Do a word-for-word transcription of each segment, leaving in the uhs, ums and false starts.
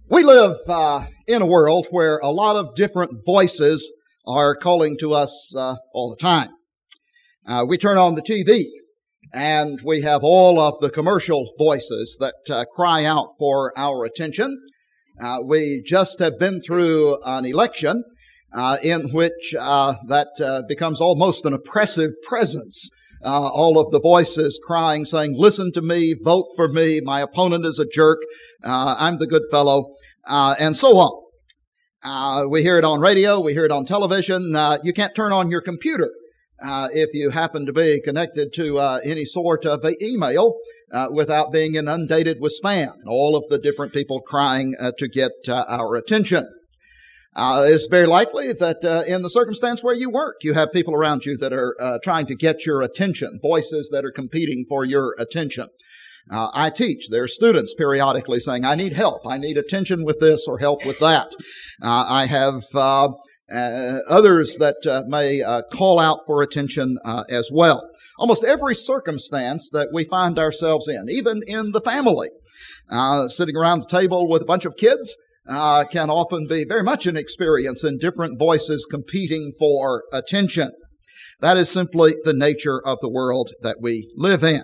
We live uh, in a world where a lot of different voices are calling to us uh, all the time. Uh, we turn on the T V and we have all of the commercial voices that uh, cry out for our attention. Uh, we just have been through an election uh, in which uh, that uh, becomes almost an oppressive presence. Uh, all of the voices crying, saying, listen to me, vote for me, my opponent is a jerk, uh, I'm the good fellow, uh, and so on. Uh, we hear it on radio, we hear it on television. Uh, you can't turn on your computer uh, if you happen to be connected to uh, any sort of a email uh, without being inundated with spam. All of the different people crying uh, to get uh, our attention. Uh, it's very likely that uh, in the circumstance where you work, you have people around you that are uh, trying to get your attention, voices that are competing for your attention. Uh, I teach. There are students periodically saying, I need help. I need attention with this or help with that. Uh, I have uh, uh, others that uh, may uh, call out for attention uh, as well. Almost every circumstance that we find ourselves in, even in the family, uh, sitting around the table with a bunch of kids, Uh, can often be very much an experience in different voices competing for attention. That is simply the nature of the world that we live in.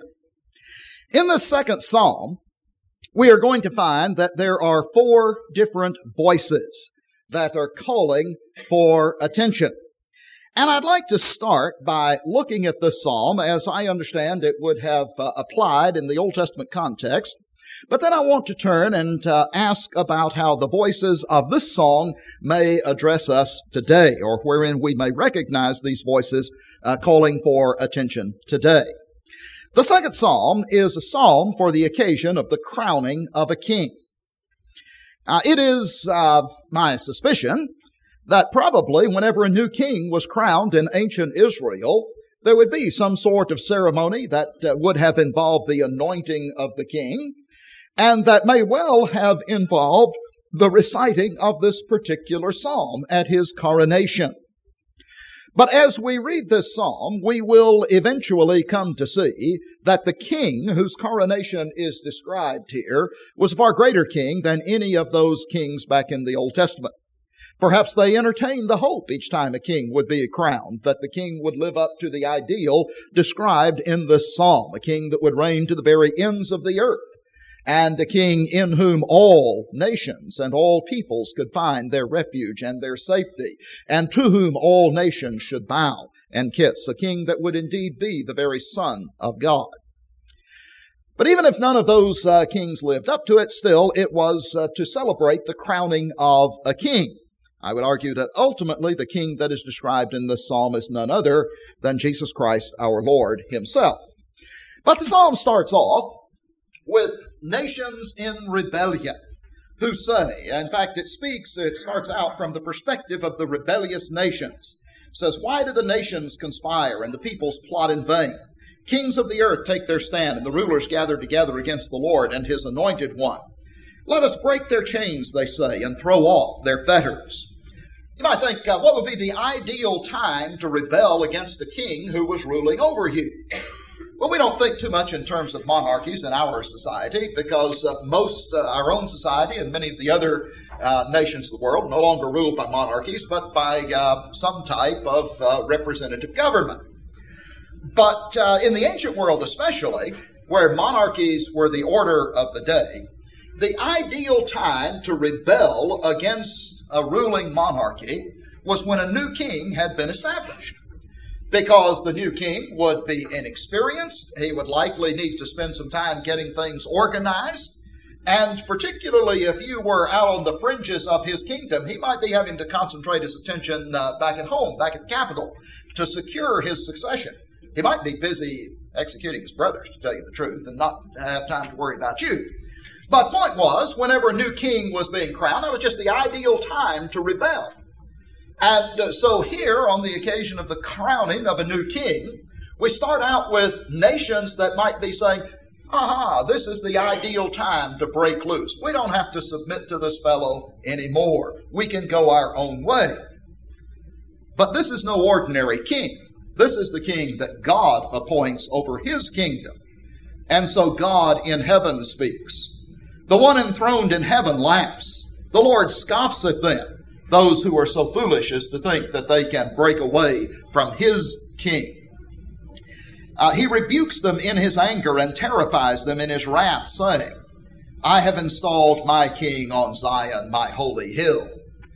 In the second psalm, we are going to find that there are four different voices that are calling for attention. And I'd like to start by looking at this psalm as I understand it would have uh, applied in the Old Testament context. But then I want to turn and uh, ask about how the voices of this song may address us today, or wherein we may recognize these voices uh, calling for attention today. The second psalm is a psalm for the occasion of the crowning of a king. Uh, it is uh, my suspicion that probably whenever a new king was crowned in ancient Israel, there would be some sort of ceremony that uh, would have involved the anointing of the king, and that may well have involved the reciting of this particular psalm at his coronation. But as we read this psalm, we will eventually come to see that the king whose coronation is described here was a far greater king than any of those kings back in the Old Testament. Perhaps they entertained the hope each time a king would be crowned, that the king would live up to the ideal described in this psalm, a king that would reign to the very ends of the earth, and a king in whom all nations and all peoples could find their refuge and their safety, and to whom all nations should bow and kiss, a king that would indeed be the very Son of God. But even if none of those uh, kings lived up to it, still it was uh, to celebrate the crowning of a king. I would argue that ultimately the king that is described in this psalm is none other than Jesus Christ our Lord himself. But the psalm starts off with nations in rebellion who say, in fact it speaks, it starts out from the perspective of the rebellious nations. It says, why do the nations conspire and the peoples plot in vain? Kings of the earth take their stand and the rulers gather together against the Lord and his anointed one. Let us break their chains, they say, and throw off their fetters. You might think, uh, what would be the ideal time to rebel against a king who was ruling over you? Well, we don't think too much in terms of monarchies in our society because uh, most, uh, our own society and many of the other uh, nations of the world no longer ruled by monarchies, but by uh, some type of uh, representative government. But uh, in the ancient world especially, where monarchies were the order of the day, the ideal time to rebel against a ruling monarchy was when a new king had been established. Because the new king would be inexperienced, he would likely need to spend some time getting things organized, and particularly if you were out on the fringes of his kingdom, he might be having to concentrate his attention uh, back at home, back at the capital, to secure his succession. He might be busy executing his brothers, to tell you the truth, and not have time to worry about you. But the point was, whenever a new king was being crowned, that was just the ideal time to rebel. And uh, so here, on the occasion of the crowning of a new king, we start out with nations that might be saying, aha, this is the ideal time to break loose. We don't have to submit to this fellow anymore. We can go our own way. But this is no ordinary king. This is the king that God appoints over his kingdom. And so God in heaven speaks. The one enthroned in heaven laughs. The Lord scoffs at them, those who are so foolish as to think that they can break away from His king. Uh, he rebukes them in His anger and terrifies them in His wrath, saying, I have installed my king on Zion, my holy hill.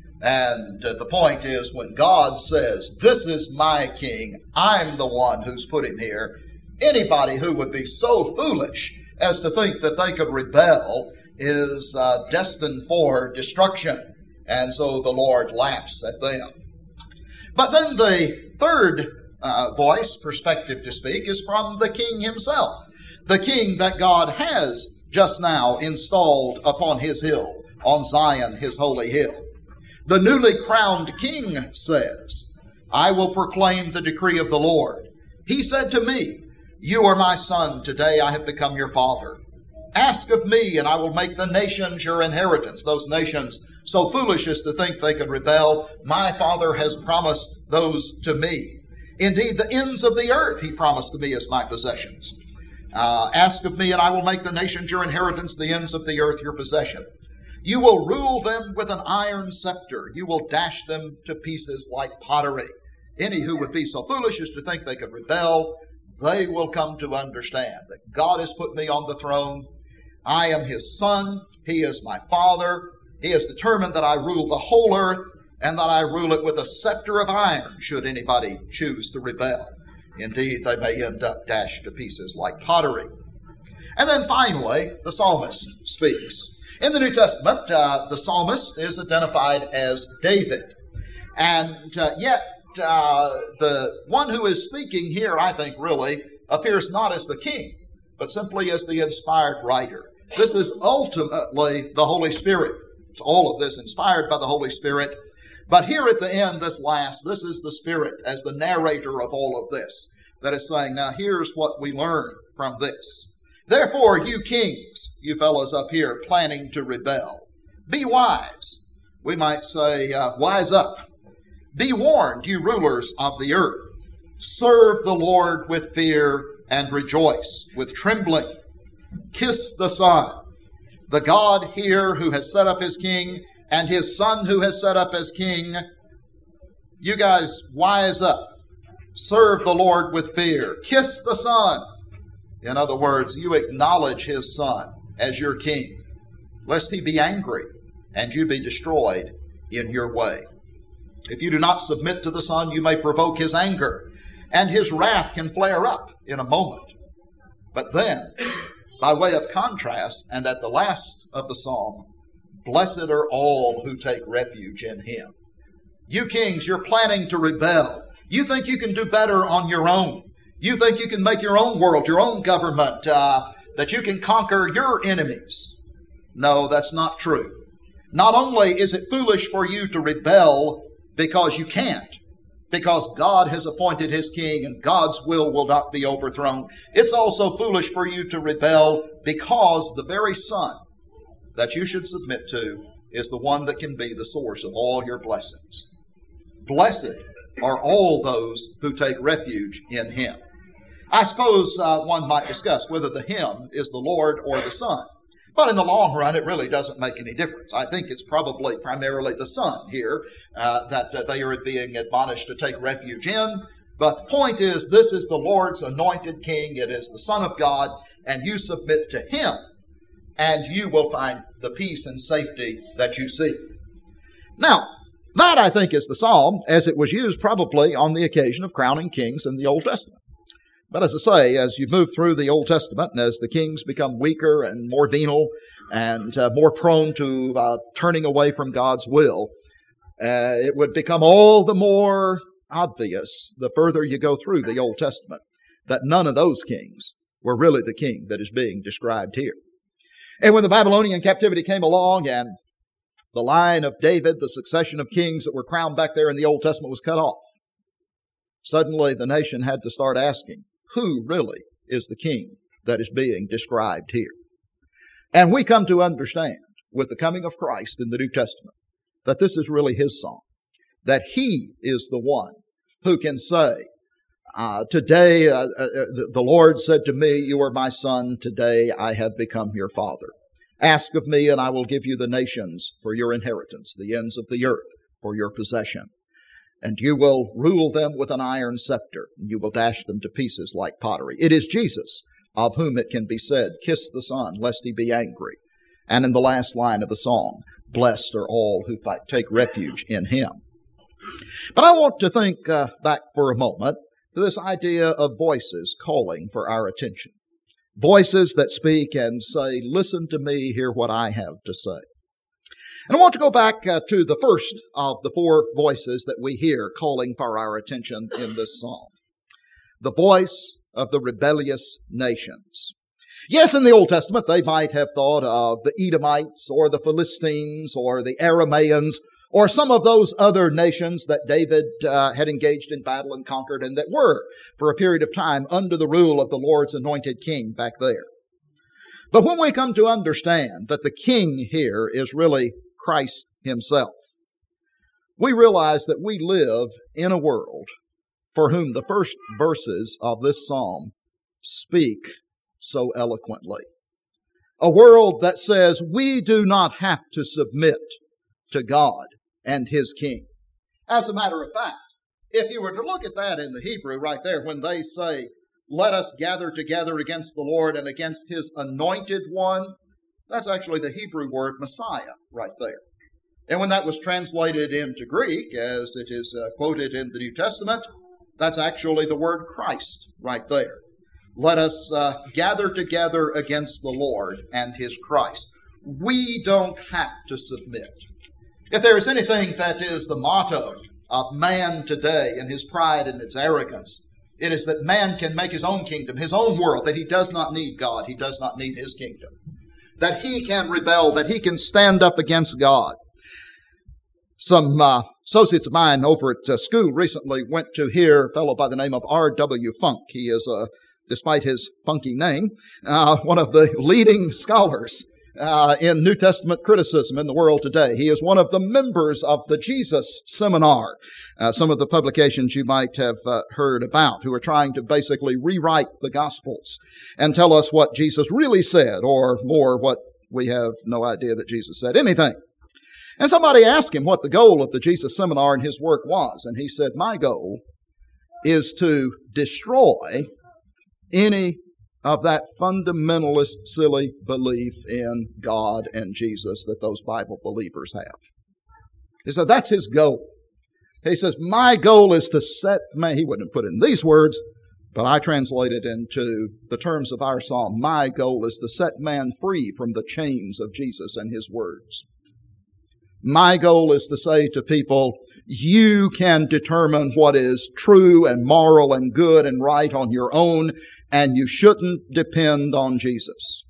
And uh, the point is, when God says, this is my king, I'm the one who's put him here, anybody who would be so foolish as to think that they could rebel is uh, destined for destruction. And so the Lord laughs at them. But then the third uh, voice, perspective to speak, is from the king himself. The king that God has just now installed upon His hill, on Zion, His holy hill. The newly crowned king says, I will proclaim the decree of the Lord. He said to me, you are my son, today I have become your father. Ask of me, and I will make the nations your inheritance. Those nations so foolish as to think they could rebel, my Father has promised those to me. Indeed, the ends of the earth He promised to me as my possessions. Uh, ask of me, and I will make the nations your inheritance, the ends of the earth your possession. You will rule them with an iron scepter. You will dash them to pieces like pottery. Any who would be so foolish as to think they could rebel, they will come to understand that God has put me on the throne. I am His son. He is my father. He has determined that I rule the whole earth and that I rule it with a scepter of iron should anybody choose to rebel. Indeed, they may end up dashed to pieces like pottery. And then finally, the psalmist speaks. In the New Testament, uh, the psalmist is identified as David. And uh, yet, uh, the one who is speaking here, I think, really appears not as the king, but simply as the inspired writer. This is ultimately the Holy Spirit. It's all of this inspired by the Holy Spirit. But here at the end, this last, this is the Spirit as the narrator of all of this that is saying, now here's what we learn from this. Therefore, you kings, you fellows up here planning to rebel, be wise. We might say, uh, wise up. Be warned, you rulers of the earth. Serve the Lord with fear and rejoice with trembling. Kiss the Son, the God here who has set up His king, and His Son who has set up as king. You guys wise up. Serve the Lord with fear. Kiss the Son. In other words, you acknowledge His Son as your king, lest He be angry and you be destroyed in your way. If you do not submit to the Son, you may provoke His anger, and His wrath can flare up in a moment. But then, by way of contrast, and at the last of the psalm, blessed are all who take refuge in Him. You kings, you're planning to rebel. You think you can do better on your own. You think you can make your own world, your own government, uh, that you can conquer your enemies. No, that's not true. Not only is it foolish for you to rebel because you can't, because God has appointed His king and God's will will not be overthrown, it's also foolish for you to rebel because the very Son that you should submit to is the one that can be the source of all your blessings. Blessed are all those who take refuge in Him. I suppose uh, one might discuss whether the Him is the Lord or the Son. But in the long run, it really doesn't make any difference. I think it's probably primarily the Son here uh, that, that they are being admonished to take refuge in. But the point is, this is the Lord's anointed King. It is the Son of God, and you submit to Him, and you will find the peace and safety that you seek. Now, that, I think, is the psalm as it was used probably on the occasion of crowning kings in the Old Testament. But as I say, as you move through the Old Testament and as the kings become weaker and more venal and uh, more prone to uh, turning away from God's will, uh, it would become all the more obvious the further you go through the Old Testament that none of those kings were really the king that is being described here. And when the Babylonian captivity came along and the line of David, the succession of kings that were crowned back there in the Old Testament was cut off, suddenly the nation had to start asking, who really is the king that is being described here? And we come to understand with the coming of Christ in the New Testament that this is really His song, that He is the one who can say, uh, today uh, uh, the Lord said to me, you are my son, today I have become your father. Ask of me, and I will give you the nations for your inheritance, the ends of the earth for your possession. And you will rule them with an iron scepter, and you will dash them to pieces like pottery. It is Jesus, of whom it can be said, kiss the Son, lest he be angry. And in the last line of the song, blessed are all who fight, take refuge in him. But I want to think uh, back for a moment to this idea of voices calling for our attention. Voices that speak and say, listen to me, hear what I have to say. And I want to go back uh, to the first of the four voices that we hear calling for our attention in this psalm. The voice of the rebellious nations. Yes, in the Old Testament, they might have thought of the Edomites or the Philistines or the Aramaeans or some of those other nations that David uh, had engaged in battle and conquered and that were, for a period of time, under the rule of the Lord's anointed king back there. But when we come to understand that the king here is really Christ himself, we realize that we live in a world for whom the first verses of this psalm speak so eloquently. A world that says we do not have to submit to God and his king. As a matter of fact, if you were to look at that in the Hebrew right there, when they say, let us gather together against the Lord and against his anointed one, that's actually the Hebrew word Messiah right there. And when that was translated into Greek, as it is uh, quoted in the New Testament, that's actually the word Christ right there. Let us uh, gather together against the Lord and his Christ. We don't have to submit. If there is anything that is the motto of man today in his pride and its arrogance, it is that man can make his own kingdom, his own world, that he does not need God, he does not need his kingdom. That he can rebel, that he can stand up against God. Some uh, associates of mine over at uh, school recently went to hear a fellow by the name of R W Funk. He is, uh, despite his funky name, uh, one of the leading scholars uh, in New Testament criticism in the world today. He is one of the members of the Jesus Seminar, uh, some of the publications you might have uh, heard about, who are trying to basically rewrite the Gospels and tell us what Jesus really said, or more, what we have no idea that Jesus said anything. And somebody asked him what the goal of the Jesus Seminar and his work was. And he said, my goal is to destroy any of that fundamentalist, silly belief in God and Jesus that those Bible believers have. He said, that's his goal. He says, my goal is to set man, he wouldn't have put it in these words, but I translate it into the terms of our psalm. My goal is to set man free from the chains of Jesus and his words. My goal is to say to people, you can determine what is true and moral and good and right on your own, and you shouldn't depend on Jesus.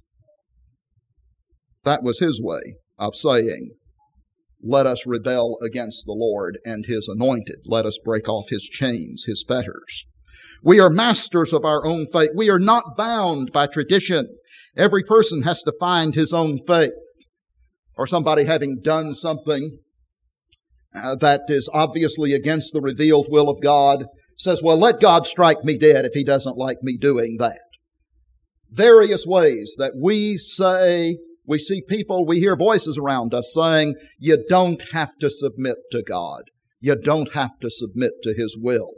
That was his way of saying, let us rebel against the Lord and his anointed. Let us break off his chains, his fetters. We are masters of our own fate. We are not bound by tradition. Every person has to find his own faith. Or somebody having done something uh, that is obviously against the revealed will of God says, well, let God strike me dead if he doesn't like me doing that. Various ways that we say, we see people, we hear voices around us saying, you don't have to submit to God. You don't have to submit to his will.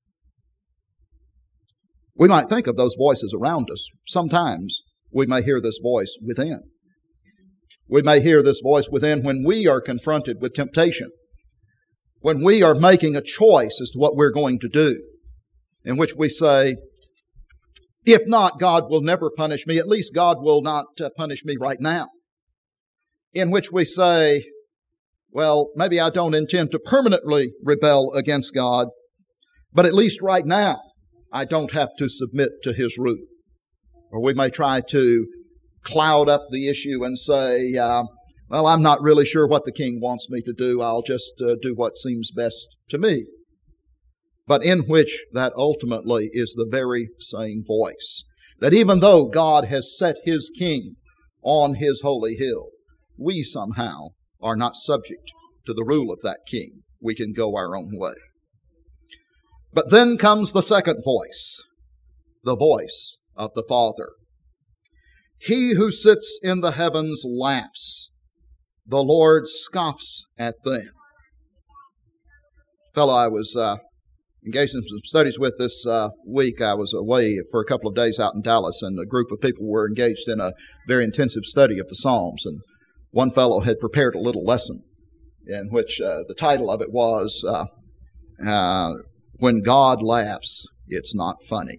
We might think of those voices around us. Sometimes we may hear this voice within. We may hear this voice within when we are confronted with temptation, when we are making a choice as to what we're going to do, in which we say, if not, God will never punish me. At least God will not uh, punish me right now. In which we say, well, maybe I don't intend to permanently rebel against God, but at least right now, I don't have to submit to his rule. Or we may try to cloud up the issue and say, uh, well, I'm not really sure what the king wants me to do. I'll just uh, do what seems best to me. But in which that ultimately is the very same voice. That even though God has set his king on his holy hill, we somehow are not subject to the rule of that king. We can go our own way. But then comes the second voice, the voice of the Father. He who sits in the heavens laughs. The Lord scoffs at them. Fellow I was uh, engaged in some studies with this uh, week, I was away for a couple of days out in Dallas, and a group of people were engaged in a very intensive study of the Psalms. And one fellow had prepared a little lesson in which uh, the title of it was, uh, uh, When God Laughs, It's Not Funny.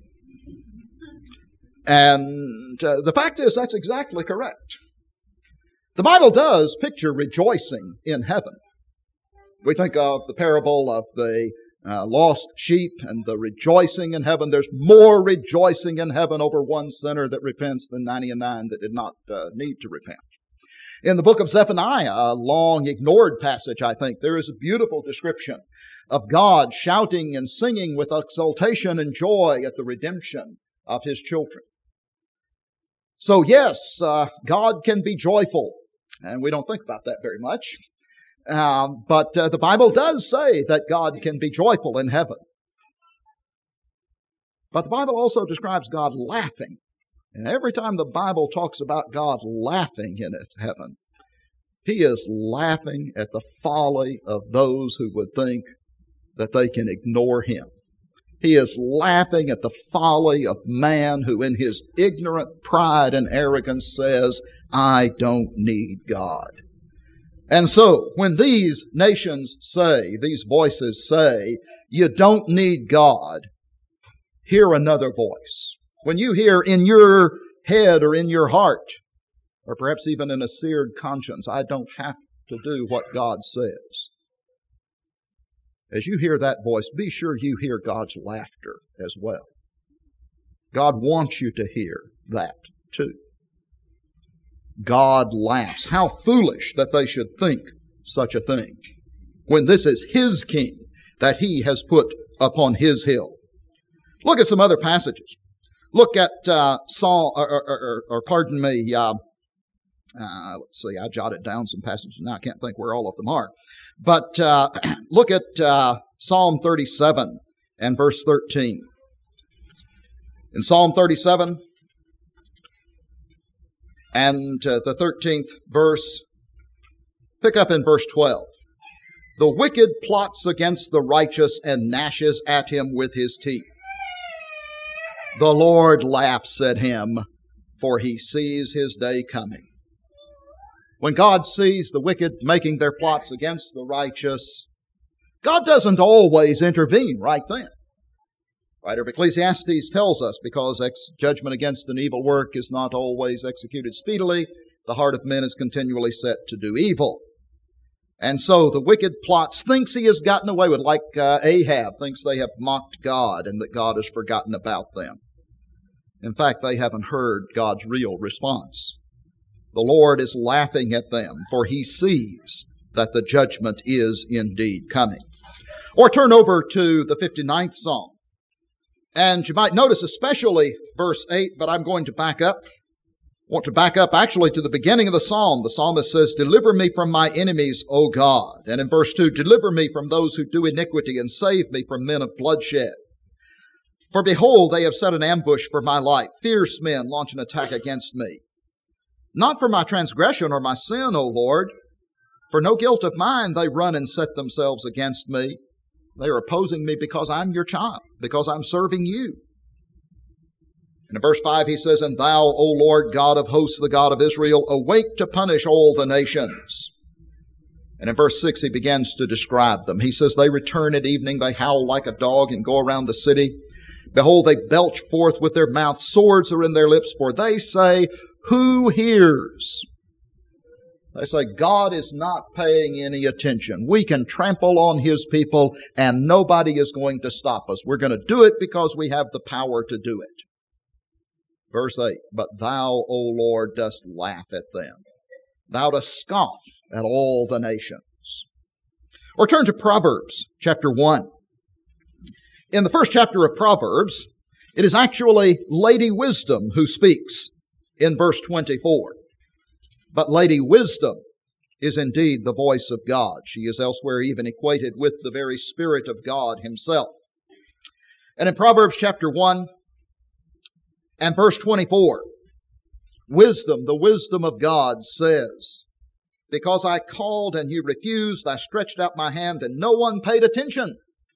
And uh, the fact is, that's exactly correct. The Bible does picture rejoicing in heaven. We think of the parable of the uh, lost sheep and the rejoicing in heaven. There's more rejoicing in heaven over one sinner that repents than ninety-nine that did not uh, need to repent. In the book of Zephaniah, a long ignored passage, I think, there is a beautiful description of God shouting and singing with exultation and joy at the redemption of His children. So yes, uh, God can be joyful, and we don't think about that very much. Um, but uh, the Bible does say that God can be joyful in heaven. But the Bible also describes God laughing. And every time the Bible talks about God laughing in its heaven, He is laughing at the folly of those who would think that they can ignore Him. He is laughing at the folly of man who in his ignorant pride and arrogance says, I don't need God. And so, when these nations say, these voices say, you don't need God, hear another voice. When you hear in your head or in your heart, or perhaps even in a seared conscience, I don't have to do what God says. As you hear that voice, be sure you hear God's laughter as well. God wants you to hear that too. God laughs. How foolish that they should think such a thing, when this is His king that He has put upon His hill. Look at some other passages. Look at uh, Psalm, or, or, or, or pardon me, uh, uh, let's see, I jotted down some passages. Now I can't think where all of them are. But uh, look at uh, Psalm thirty-seven and verse thirteen. In Psalm thirty-seven and uh, the thirteenth verse, pick up in verse twelve. The wicked plots against the righteous and gnashes at him with his teeth. The Lord laughs at him, for He sees his day coming. When God sees the wicked making their plots against the righteous, God doesn't always intervene right then. Writer of Ecclesiastes tells us, because ex- judgment against an evil work is not always executed speedily, the heart of men is continually set to do evil. And so the wicked plots, thinks he has gotten away with, like uh, Ahab thinks they have mocked God and that God has forgotten about them. In fact, they haven't heard God's real response. The Lord is laughing at them, for He sees that the judgment is indeed coming. Or turn over to the fifty-ninth Psalm. And you might notice especially verse eight, but I'm going to back up. I want to back up actually to the beginning of the Psalm. The psalmist says, deliver me from my enemies, O God. And in verse two, deliver me from those who do iniquity and save me from men of bloodshed. For behold, they have set an ambush for my life. Fierce men launch an attack against me. Not for my transgression or my sin, O Lord. For no guilt of mine they run and set themselves against me. They are opposing me because I'm your child, because I'm serving you. And in verse five he says, and thou, O Lord God of hosts, the God of Israel, awake to punish all the nations. And in verse six he begins to describe them. He says, they return at evening, they howl like a dog and go around the city. Behold, they belch forth with their mouth, swords are in their lips, for they say, who hears? They say, God is not paying any attention. We can trample on His people and nobody is going to stop us. We're going to do it because we have the power to do it. Verse eight, but thou, O Lord, dost laugh at them. Thou dost scoff at all the nations. Or turn to Proverbs chapter one. In the first chapter of Proverbs, it is actually Lady Wisdom who speaks in verse twenty-four. But Lady Wisdom is indeed the voice of God. She is elsewhere even equated with the very Spirit of God Himself. And in Proverbs chapter one and verse twenty-four, Wisdom, the wisdom of God says, because I called and you refused, I stretched out my hand and no one paid attention.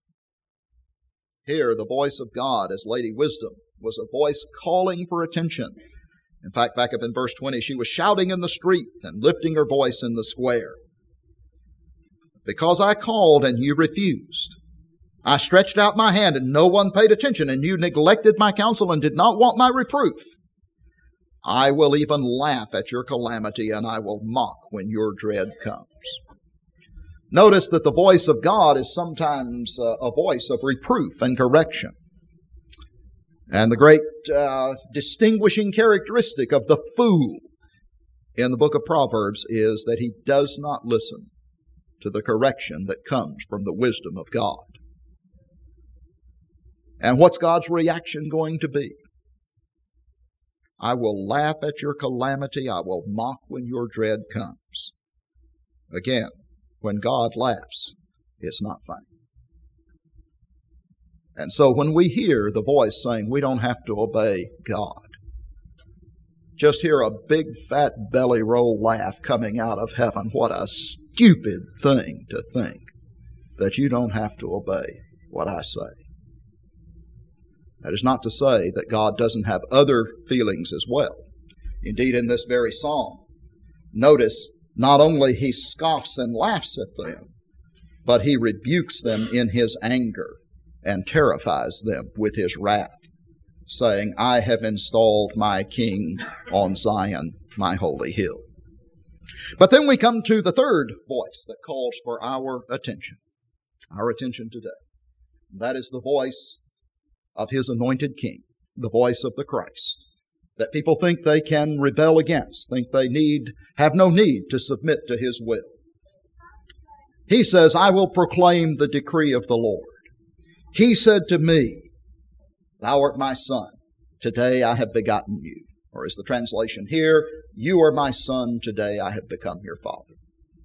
Here, the voice of God as Lady Wisdom was a voice calling for attention. In fact, back up in verse twenty, she was shouting in the street and lifting her voice in the square. Because I called and you refused, I stretched out my hand and no one paid attention, and you neglected my counsel and did not want my reproof. I will even laugh at your calamity, and I will mock when your dread comes. Notice that the voice of God is sometimes uh, a voice of reproof and correction. And the great uh, distinguishing characteristic of the fool in the book of Proverbs is that he does not listen to the correction that comes from the wisdom of God. And what's God's reaction going to be? I will laugh at your calamity. I will mock when your dread comes. Again, when God laughs, it's not funny. And so when we hear the voice saying we don't have to obey God, just hear a big fat belly roll laugh coming out of heaven. What a stupid thing to think that you don't have to obey what I say. That is not to say that God doesn't have other feelings as well. Indeed, in this very psalm, notice not only he scoffs and laughs at them, but he rebukes them in his anger and terrifies them with his wrath, saying, I have installed my king on Zion, my holy hill. But then we come to the third voice that calls for our attention, our attention today. That is the voice of his anointed king, the voice of the Christ, that people think they can rebel against, think they need, have no need to submit to his will. He says, I will proclaim the decree of the Lord. He said to me, thou art my son, today I have begotten you. Or is the translation here, you are my son, today I have become your father.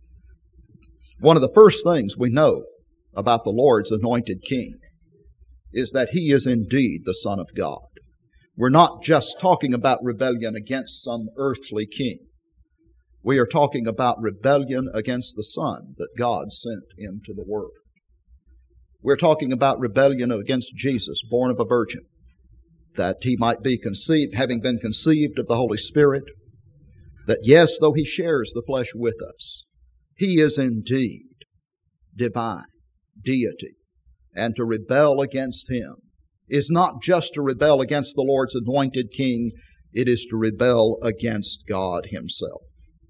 One of the first things we know about the Lord's anointed king is that he is indeed the Son of God. We're not just talking about rebellion against some earthly king. We are talking about rebellion against the Son that God sent into the world. We're talking about rebellion against Jesus, born of a virgin, that he might be conceived, having been conceived of the Holy Spirit, that yes, though he shares the flesh with us, he is indeed divine, deity. And to rebel against him is not just to rebel against the Lord's anointed king, it is to rebel against God himself.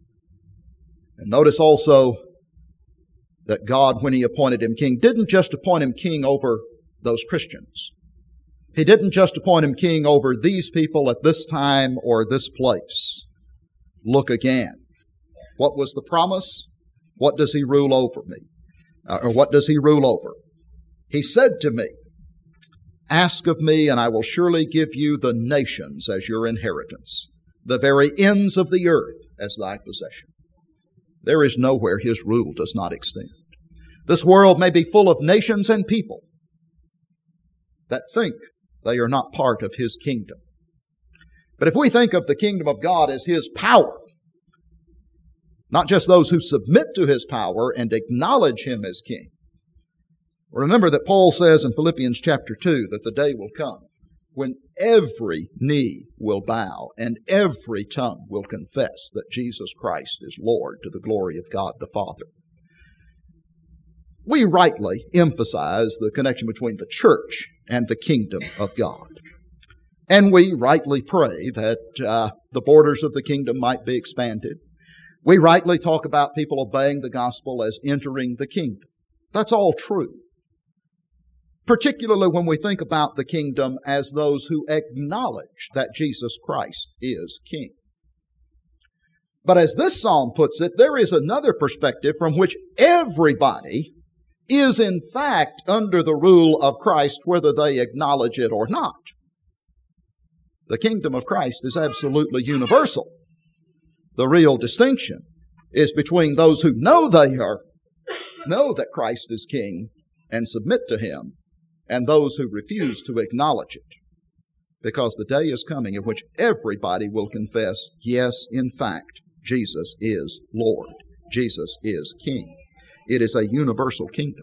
And notice also that God, when he appointed him king, didn't just appoint him king over those Christians. He didn't just appoint him king over these people at this time or this place. Look again. What was the promise? What does he rule over me? Uh, or what does he rule over? He said to me, ask of me, and I will surely give you the nations as your inheritance, the very ends of the earth as thy possession. There is nowhere his rule does not extend. This world may be full of nations and people that think they are not part of his kingdom. But if we think of the kingdom of God as his power, not just those who submit to his power and acknowledge him as king, remember that Paul says in Philippians chapter two that the day will come when every knee will bow and every tongue will confess that Jesus Christ is Lord to the glory of God the Father. We rightly emphasize the connection between the church and the kingdom of God. And we rightly pray that uh, the borders of the kingdom might be expanded. We rightly talk about people obeying the gospel as entering the kingdom. That's all true. Particularly when we think about the kingdom as those who acknowledge that Jesus Christ is King. But as this psalm puts it, there is another perspective from which everybody is in fact under the rule of Christ, whether they acknowledge it or not. The kingdom of Christ is absolutely universal. The real distinction is between those who know they are, know that Christ is King and submit to him, and those who refuse to acknowledge it. because the day is coming in which everybody will confess, yes, in fact, Jesus is Lord. Jesus is King. It is a universal kingdom.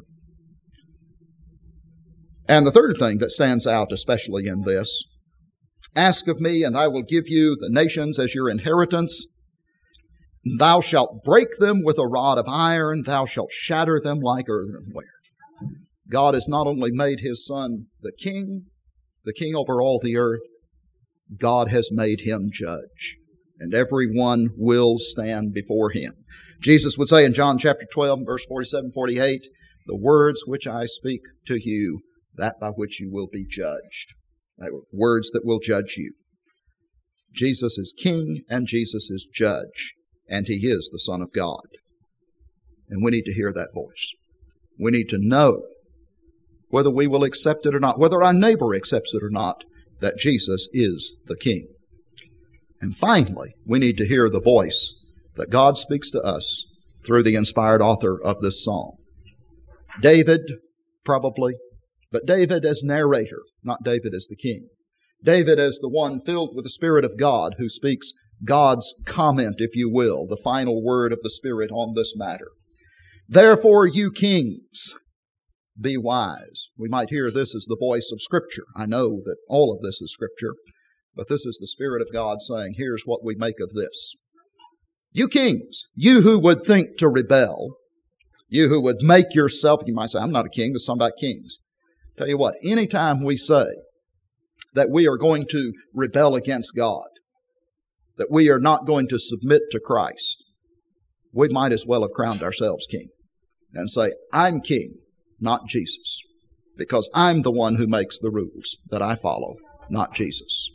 And the third thing that stands out especially in this, ask of me, and I will give you the nations as your inheritance. Thou shalt break them with a rod of iron. Thou shalt shatter them like earthenware. God has not only made His Son the King, the King over all the earth, God has made Him judge. And everyone will stand before Him. Jesus would say in John chapter twelve, verse forty-seven, forty-eight, the words which I speak to you, that by which you will be judged. They are words that will judge you. Jesus is King and Jesus is Judge, and He is the Son of God. And we need to hear that voice. We need to know whether we will accept it or not, whether our neighbor accepts it or not, that Jesus is the King. And finally, we need to hear the voice that God speaks to us through the inspired author of this psalm. David, probably, but David as narrator, not David as the king. David as the one filled with the Spirit of God who speaks God's comment, if you will, the final word of the Spirit on this matter. Therefore, you kings, be wise. We might hear this as the voice of Scripture. I know that all of this is Scripture, but this is the Spirit of God saying, here's what we make of this. You kings, you who would think to rebel, you who would make yourself, you might say, I'm not a king, this is talking about kings. Tell you what, anytime we say that we are going to rebel against God, that we are not going to submit to Christ, we might as well have crowned ourselves king and say, I'm king, not Jesus, because I'm the one who makes the rules that I follow, not Jesus.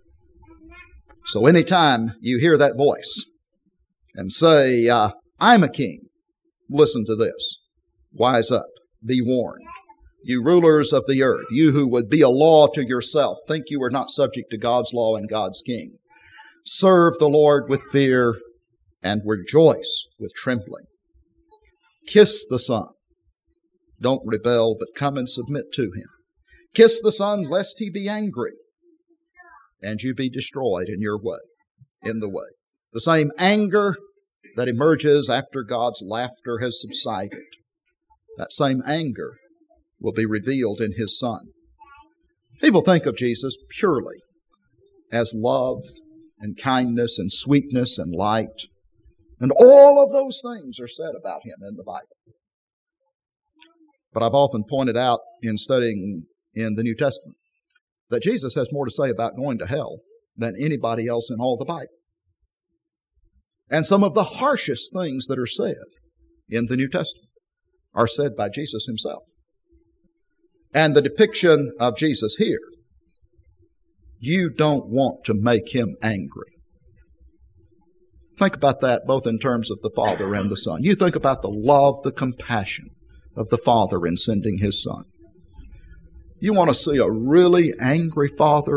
So anytime you hear that voice and say, uh, I'm a king, listen to this. Wise up. Be warned. You rulers of the earth, you who would be a law to yourself, think you are not subject to God's law and God's king. Serve the Lord with fear and rejoice with trembling. Kiss the Son. Don't rebel, but come and submit to Him. Kiss the Son, lest He be angry, and you be destroyed in your way, in the way. The same anger that emerges after God's laughter has subsided, that same anger will be revealed in His Son. People think of Jesus purely as love and kindness and sweetness and light, and all of those things are said about Him in the Bible. But I've often pointed out in studying in the New Testament that Jesus has more to say about going to hell than anybody else in all the Bible. And some of the harshest things that are said in the New Testament are said by Jesus Himself. And the depiction of Jesus here, you don't want to make Him angry. Think about that both in terms of the Father and the Son. You think about the love, the compassion of the Father in sending His Son. You want to see a really angry Father?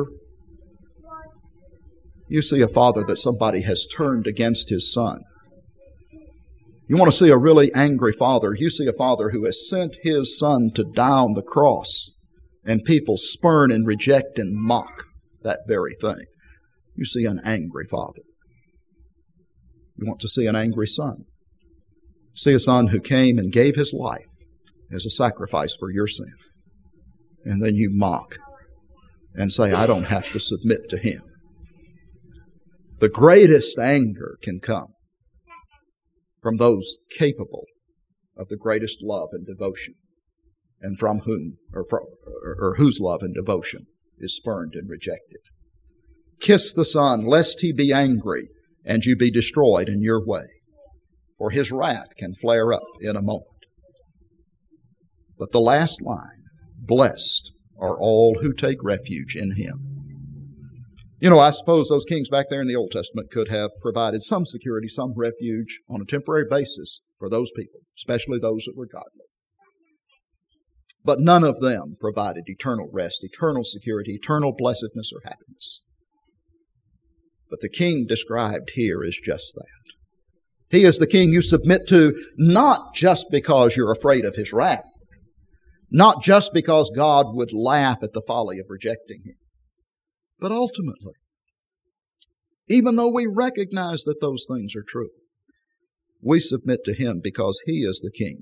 You see a Father that somebody has turned against His Son. You want to see a really angry Father? You see a Father who has sent His Son to die on the cross, and people spurn and reject and mock that very thing. You see an angry Father. You want to see an angry Son. See a Son who came and gave His life as a sacrifice for your sin. And then you mock and say, I don't have to submit to Him. The greatest anger can come from those capable of the greatest love and devotion, and from whom, or, from, or, or whose love and devotion is spurned and rejected. Kiss the Son, lest He be angry, and you be destroyed in your way, for His wrath can flare up in a moment. But the last line, blessed are all who take refuge in Him. You know, I suppose those kings back there in the Old Testament could have provided some security, some refuge on a temporary basis for those people, especially those that were godly. But none of them provided eternal rest, eternal security, eternal blessedness or happiness. But the king described here is just that. He is the king you submit to not just because you're afraid of His wrath, not just because God would laugh at the folly of rejecting Him, But ultimately, even though we recognize that those things are true, we submit to Him because He is the King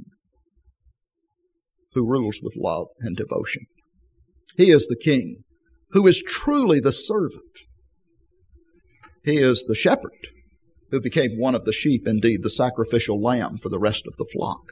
who rules with love and devotion. He is the King who is truly the servant. He is the shepherd who became one of the sheep, indeed the sacrificial lamb for the rest of the flock.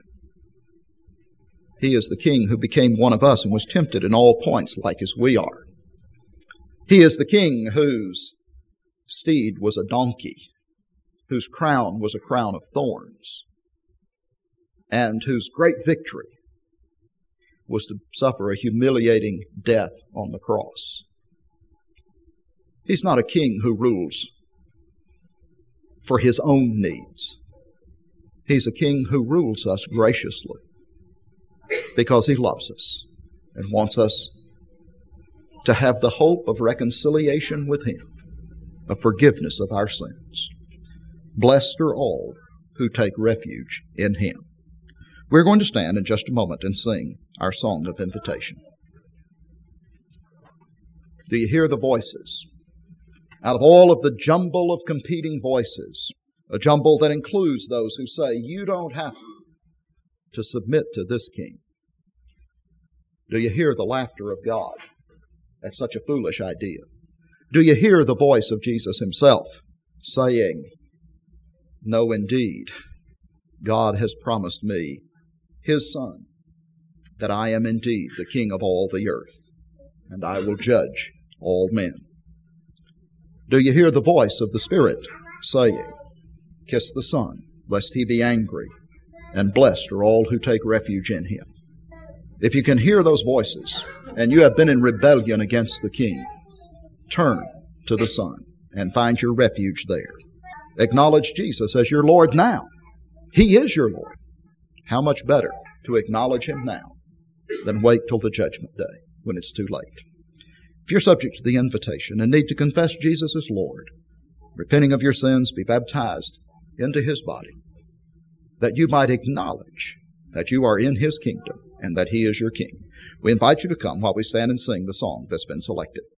He is the King who became one of us and was tempted in all points like as we are. He is the King whose steed was a donkey, whose crown was a crown of thorns, and whose great victory was to suffer a humiliating death on the cross. He's not a king who rules for his own needs. He's a king who rules us graciously because he loves us and wants us to have the hope of reconciliation with Him, of forgiveness of our sins. Blessed are all who take refuge in Him. We're going to stand in just a moment and sing our song of invitation. Do you hear the voices? Out of all of the jumble of competing voices, a jumble that includes those who say, you don't have to submit to this king. Do you hear the laughter of God? That's such a foolish idea. Do you hear the voice of Jesus Himself saying, no, indeed, God has promised me His Son, that I am indeed the King of all the earth, and I will judge all men. Do you hear the voice of the Spirit saying, kiss the Son, lest He be angry, and blessed are all who take refuge in Him? If you can hear those voices, and you have been in rebellion against the King, turn to the Son and find your refuge there. Acknowledge Jesus as your Lord now. He is your Lord. How much better to acknowledge Him now than wait till the judgment day when it's too late. If you're subject to the invitation and need to confess Jesus as Lord, repenting of your sins, be baptized into His body, that you might acknowledge that you are in His kingdom and that He is your King, we invite you to come while we stand and sing the song that's been selected.